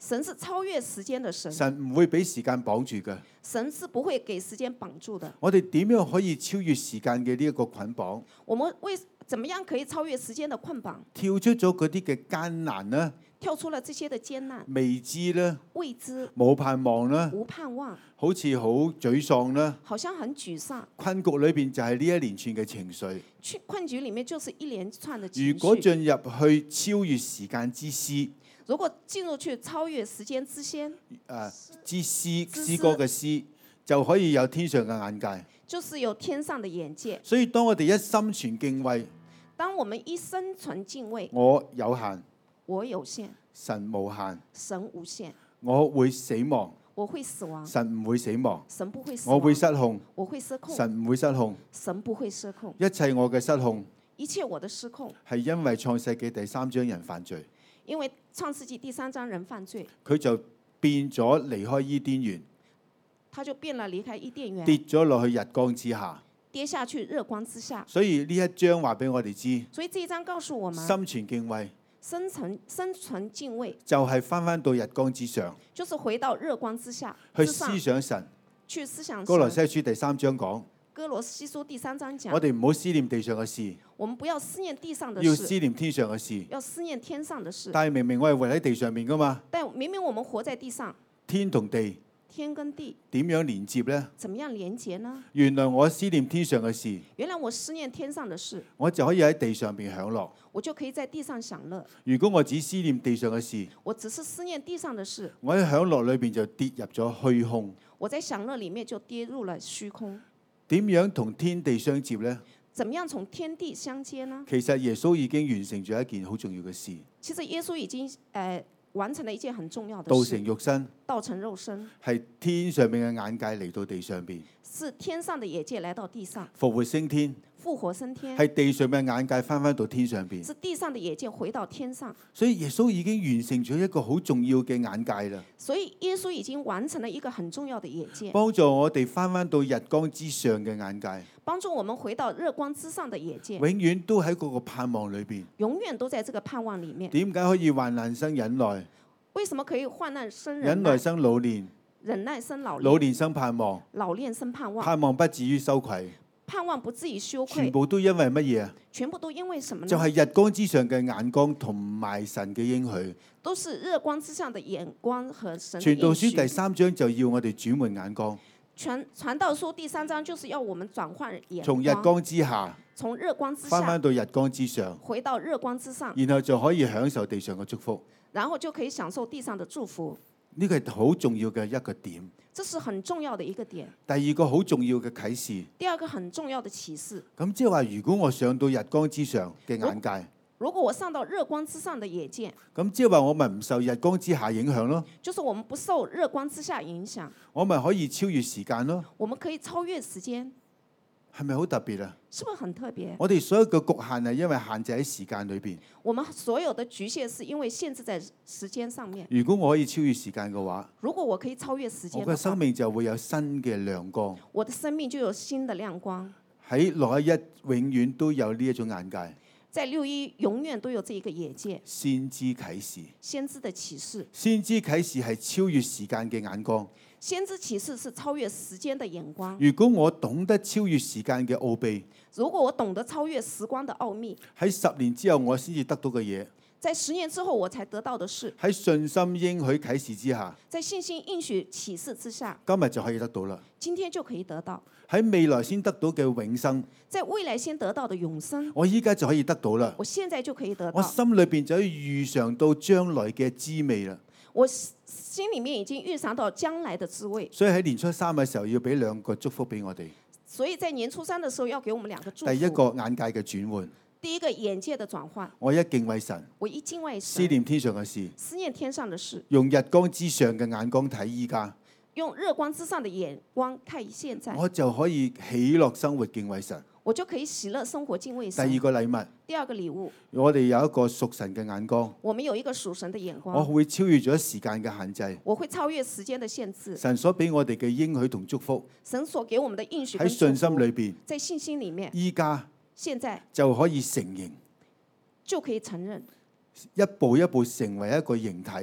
神是超越時間的神， 神唔會俾時間綁住嘅。 神是不會給時間綁住的。 我哋點樣可以超越時間嘅呢一個捆綁？ 我們為怎麼樣可以超越時間的捆綁？ 跳出咗嗰啲嘅艱難啦、 跳出了這些的艱難、 未知啦、 未知、 冇盼望啦， 無盼望， 好似好沮喪啦。 好像很沮喪。 困局裏邊就係呢一連串嘅情緒。 去困局裡面就是一連串的情緒。 如果進入去超越時間之詩， 如果進入去超越時間之先， 誒之詩之詩歌嘅詩，就可以有天上嘅眼界。 就是有天上的眼界。 所以當我哋一心存敬畏， 當我們一生存敬畏， 我有限， 我有限， 神無限， 神無限， 我會死亡， 我會死亡， 神唔會死亡， 神不會死亡， 我會失控， 我會失控， 神唔會失控， 神不會失控。 一切我嘅失控一切我的失控係因為創世記第三章人犯罪， 因為創世紀第三章人犯罪， 佢就變咗離開伊甸園， 他就變了離開伊甸園， 跌咗落去日光之下。 跌下去日光之下。 所以呢一章話俾我哋知， 所以這一章告訴我們， 心存敬畏生存生存敬畏就係翻翻到日光之上， 就是回到日光之下， 去之上思想神。 去思想神。 歌羅西書第三章講， 哥羅西書第三章講， 我哋唔好思念地上嘅事， 我們不要思念地上的要事， 思念天上嘅事。 要思念天上的事。 但係明明我係活喺地上面噶嘛， 但明明我們活在地上， 天同地天跟地點樣連接呢？ 怎麼樣連結呢？ 原來我思念天上嘅事， 原來我思念天上的事， 我就可以喺地上邊享樂。 我就可以在地上享樂。 如果我只思念地上嘅事， 我只是思念地上的事， 我喺享樂裏邊就跌入咗虛空。 我在享樂裡面就跌入了虛空。 點樣同天地相接呢？ 怎麼樣從天地相接呢？ 其實耶穌已經完成咗一件好重要嘅事， 其實耶穌已經誒、呃、完成了一件很重要的道事， 成肉身， 道成肉身， 係天上面嘅眼界嚟到地上邊， 是天上的眼界來到地上， 復活升天， 復活升天， 係地上面嘅眼界翻翻到天上邊。 是地上的眼界回到天上。 所以耶穌已經完成咗一個好重要嘅眼界啦， 所以耶穌已經完成了一個很重要的眼界， 幫助我哋翻翻到日光之上嘅眼界， 幫助我們回到日光之上的眼界， 永遠都喺嗰個盼望裏邊。 永遠都在這個盼望裡面。 點解可以患難生忍耐， 為什麼可以患難生忍忍耐生老練， 忍耐生老練， 老練生盼望， 老練生盼望， 盼望不至於羞愧， 盼望不至於羞全愧， 部都因為乜嘢啊？ 全部都因為什麼呢？ 就係日光之上嘅眼光同埋神嘅應許。 都是日光之上的眼光和神的傳道應許。 書第三章就要我哋轉換眼光， 傳傳道書第三章就是要我們轉換眼從日光之下從日光之下翻翻到日光之上， 回到日光之上， 然後就可以享受地上嘅祝福。 然後就可以享受地上的祝福。 呢個係好重要嘅一個點。 這是很重要的一個點。 第二個好重要嘅啟示， 第二個很重要的啟示， 咁即係話，如果我上到日光之上嘅眼界， 如果我上到日光之上的眼界， 咁即係話我咪唔受日光之下影響咯， 就是我們不受日光之下影響， 我咪可以超越時間咯， 我們可以超越時間， 係咪好特別啊？ 是不是很特別？ 我哋所有嘅局限係因為限制喺時間裏邊。 我們所有的局限是因為限制在時間上面。 如果我可以超越時間嘅話， 如果我可以超越時間我的話， 嘅生命就會有新嘅亮光。 我的生命就有新的亮光。 喺六一一永遠都有呢一種眼界。 在六一永遠都有這一個眼界。 先知啟示， 先知的啟示， 先知啟示係超越時間嘅眼光。 先知啟示是超越時間的眼光。 如果我懂得超越時間嘅奧秘， 如果我懂得超越時光的奧秘， 喺十年之後我先至得到嘅嘢， 在十年之後我才得到的事， 喺信心應許啟示之下， 在信心應許啟示之下， 今日就可以得到啦。 今天就可以得到。 喺未來先得到嘅永生， 在未來先得到的永生， 我依家就可以得到啦。 我現在就可以得我到。 心裏邊就可以預嘗到將來嘅滋味啦。 我心裡面已經預想到將來的滋味。 所以喺年初三嘅時候要俾兩個祝福俾我哋。 所以在年初三的時候要給我們兩個祝福。 第一個眼界嘅轉換， 第一個眼界的轉換。 我一敬畏神， 我一敬畏神， 思念天上嘅事， 思念天上的事， 用日光之上嘅眼光睇依家， 用日光之上的眼光看現在， 我就可以喜樂生活敬畏神。 我就可以喜樂生活敬畏第神。 二個禮物， 第二個禮物， 我哋有一個屬神嘅眼光， 我們有一個屬神的眼我光， 會超越咗時間嘅限制。 我會超越時間的限制。 神所俾我哋嘅應許同祝福， 神所給我們的應許喺信心裏邊， 邊， 在信心裡面， 依家現在就可以承認， 就可以承認， 一步一步成為一個形體，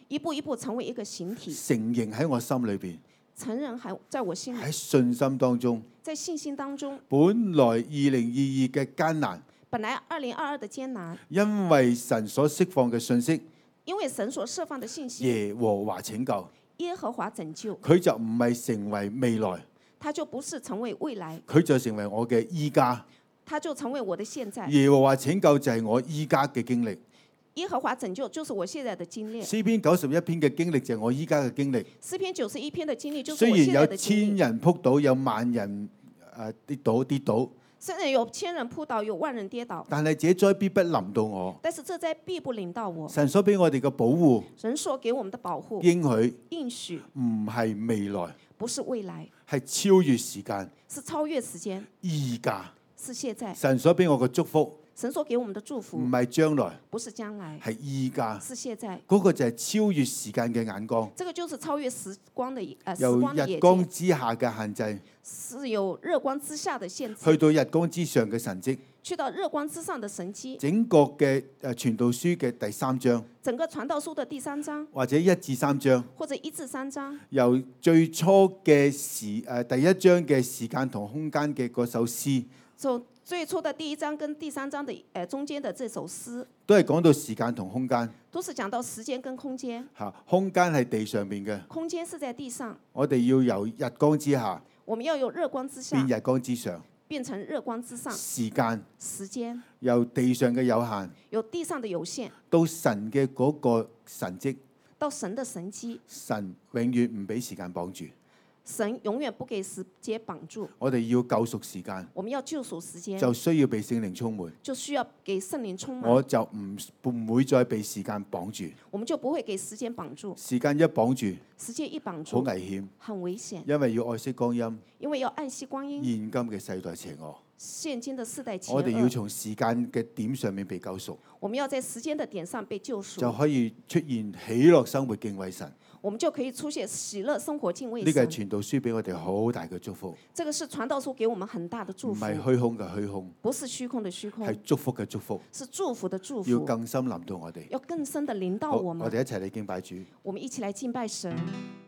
一步一步成為一個形體， 成形喺我心裏邊， 成人還在我心裏， 喺信心當中。 在信心當中， 本來二零二二嘅艱難， 本來二零二二的艱難， 因為神所釋放嘅信息， 因為神所釋放的信息， 耶和華拯救， 耶和華拯救， 佢就唔係成為未來， 他就不是成為未來， 佢就成為我嘅依家。 他就成為我的現在。 耶和華拯救就係我依家嘅經歷。 耶和華拯救就是我現在的經歷。 詩篇九十一篇嘅經歷就係我依家嘅經歷。 詩篇九十一篇的經歷就是雖我現在然有的經歷。 千人撲倒，有萬人誒跌倒跌倒， 雖然有千人撲倒，有萬人跌倒， 但係這災必不臨到我。 但是這災必不臨到我。 神所俾我哋嘅保護， 神所給我們的保護， 應許應許唔係未來， 不是未來， 係超越時間， 是超越時間， 依家。 是現在。 神所俾我嘅祝福神所給我們的祝福唔係將來， 不是將來， 係依家。 是現在。 嗰個就係超越時間嘅眼光， 這個就是超越時光的呃時由光的日光眼界， 之下嘅限制， 是有日光之下的限制， 去到日光之上嘅神蹟。 去到日光之上的神蹟。 整個嘅誒傳道書嘅第三章， 整個傳道書的第三章或者一至三章， 或者一至三章， 由最初嘅時誒第一章嘅時間同空間嘅嗰首詩， 就最初的第一章跟第三章的呃中間的這首詩， 都係講到時間同空間都是講到時間跟空間。 嚇。空間係地上面嘅， 空間是在地上， 我哋要由日光之下我們要有日光之下變日光之上。 變成日光之上。 時間時間由地上嘅有限， 有地上的有限， 到神嘅嗰個神蹟， 到神的神蹟， 神永遠唔俾時間綁住。 神永遠不給時間綁住。 我哋要救贖時間， 我們要救贖時間， 就需要被聖靈充滿。 就需要給聖靈充滿。 我就唔唔會再被時間綁住。 我們就不會給時間綁住。 時間一綁住， 時間一綁好住， 危險， 很危險， 因為要愛惜光陰。 因為要愛惜光陰。 現今嘅世代邪惡， 現今的世代邪惡， 我哋要從時間嘅點上面被救贖， 我們要在時間的點上被救贖， 就可以出現喜樂生活敬畏神。 我們就可以出現喜樂生活敬畏呢個係神。 傳道書俾我哋好大嘅祝福， 這個是傳道書給我們很大的祝唔福， 係虛空嘅虛空， 不是虛空的虛空， 係祝福嘅祝福， 是祝福的祝要福， 更深臨到我哋。 要更深的臨到好， 我們。 我哋一齊嚟敬拜主。 我們一起來敬拜神。